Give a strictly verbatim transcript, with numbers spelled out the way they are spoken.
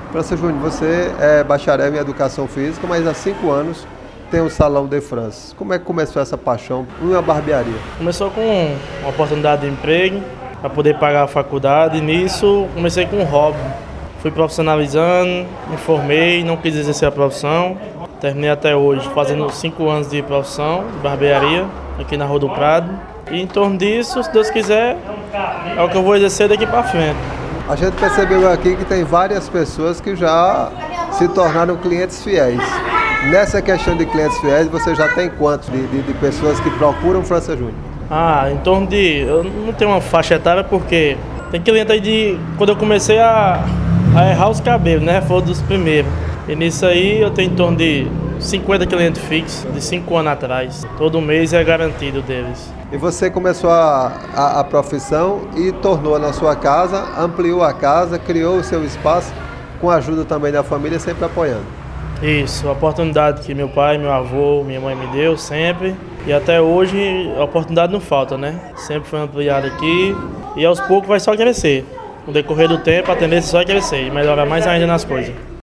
França Júnior, você é bacharel em Educação Física, mas há cinco anos tem o Salão de France. Como é que começou essa paixão em uma barbearia? Começou com uma oportunidade de emprego, para poder pagar a faculdade, e nisso comecei com um hobby. Fui profissionalizando, me formei, não quis exercer a profissão. Terminei até hoje fazendo cinco anos de profissão de barbearia, aqui na Rua do Prado. E em torno disso, se Deus quiser, é o que eu vou exercer daqui para frente. A gente percebeu aqui que tem várias pessoas que já se tornaram clientes fiéis. Nessa questão de clientes fiéis, você já tem quantos de, de, de pessoas que procuram França Júnior? Ah, em torno de... Eu não tenho uma faixa etária porque tem cliente aí de... Quando eu comecei a, a errar os cabelos, né? Foi um dos primeiros. E nisso aí eu tenho em torno de cinquenta clientes fixos, de cinco anos atrás. Todo mês é garantido deles. E você começou a, a, a profissão e tornou na sua casa, ampliou a casa, criou o seu espaço, com a ajuda também da família, sempre apoiando. Isso, a oportunidade que meu pai, meu avô, minha mãe me deu sempre. E até hoje a oportunidade não falta, né? Sempre foi ampliada aqui e aos poucos vai só crescer. No decorrer do tempo a tendência é só crescer e melhorar mais ainda nas coisas.